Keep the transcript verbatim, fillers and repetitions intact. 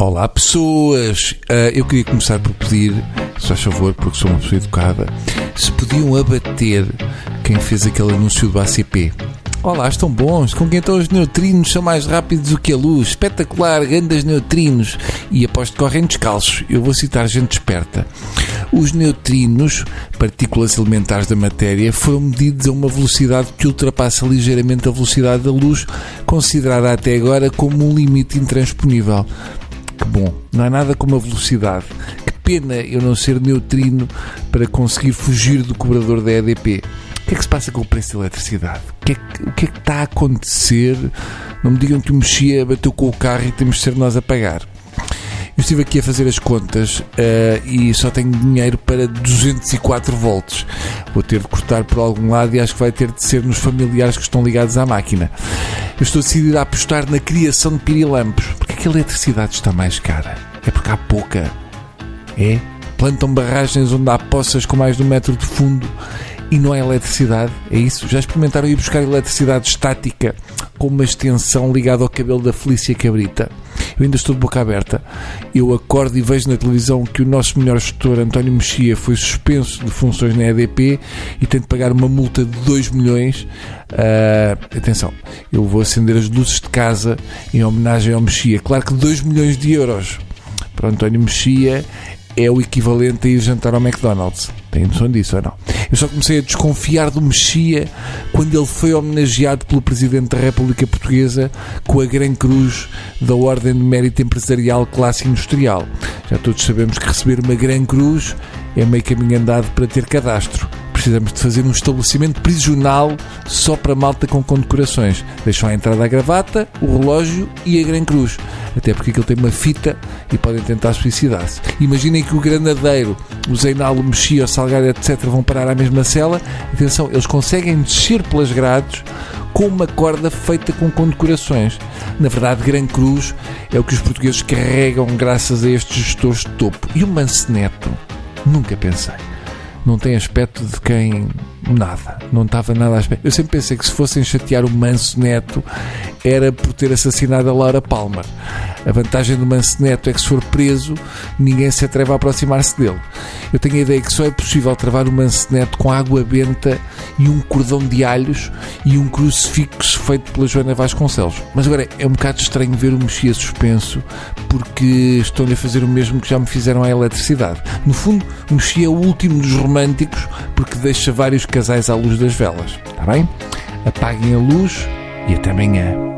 Olá pessoas, uh, eu queria começar por pedir, se faz favor, porque sou uma pessoa educada, se podiam abater quem fez aquele anúncio do A C P. Olá, estão bons, com quem estão os neutrinos são mais rápidos do que a luz, espetacular, grandes neutrinos, e aposto que correm descalços. Eu vou citar gente esperta. Os neutrinos, partículas elementares da matéria, foram medidos a uma velocidade que ultrapassa ligeiramente a velocidade da luz, considerada até agora como um limite intransponível. Que bom, não há nada como a velocidade. Que pena eu não ser neutrino para conseguir fugir do cobrador da E D P. O que é que se passa com o preço da eletricidade? O que é que, o que, é que está a acontecer? Não me digam que o Mexia bateu com o carro e temos de ser nós a pagar. Eu estive aqui a fazer as contas uh, e só tenho dinheiro para duzentos e quatro volts. Vou ter de cortar por algum lado e acho que vai ter de ser nos familiares que estão ligados à máquina. Eu estou decidido a apostar na criação de pirilampos. Porque é que a eletricidade está mais cara? É porque há pouca. É? Plantam barragens onde há poças com mais de um metro de fundo e não há eletricidade. É isso? Já experimentaram ir buscar eletricidade estática com uma extensão ligada ao cabelo da Felícia Cabrita? Eu ainda estou de boca aberta. Eu acordo e vejo na televisão que o nosso melhor gestor, António Mexia, foi suspenso de funções na E D P e tem de pagar uma multa de dois milhões. Uh, atenção, eu vou acender as luzes de casa em homenagem ao Mexia. Claro que dois milhões de euros para o António Mexia é o equivalente a ir jantar ao McDonald's. Tem noção disso ou não? Eu só comecei a desconfiar do Mexia quando ele foi homenageado pelo Presidente da República Portuguesa com a Gran Cruz da Ordem de Mérito Empresarial Classe Industrial. Já todos sabemos que receber uma Gran Cruz é meio caminho andado para ter cadastro. Precisamos de fazer um estabelecimento prisional só para malta com condecorações. Deixam à entrada a gravata, o relógio e a Gran Cruz. Até porque aquilo tem uma fita e podem tentar suicidar-se. Imaginem que o Granadeiro, o Zeinal, o Mexia, o Salgado, etcétera vão parar à mesma cela. Atenção, eles conseguem descer pelas grades com uma corda feita com condecorações. Na verdade, Gran Cruz é o que os portugueses carregam graças a estes gestores de topo. E o Manceneto? Nunca pensei. Não tem aspecto de quem... Nada. Não estava nada a aspecto. Eu sempre pensei que se fossem chatear o Manso Neto era por ter assassinado a Laura Palmer. A vantagem do Manso Neto é que se for preso ninguém se atreve a aproximar-se dele. Eu tenho a ideia que só é possível travar o Manso Neto com água benta e um cordão de alhos e um crucifixo feito pela Joana Vasconcelos. Mas agora é um bocado estranho ver o Mexia suspenso porque estão-lhe a fazer o mesmo que já me fizeram à eletricidade. No fundo, o Mexia é o último dos românticos porque deixa vários casais à luz das velas. Está bem? Apaguem a luz e até amanhã.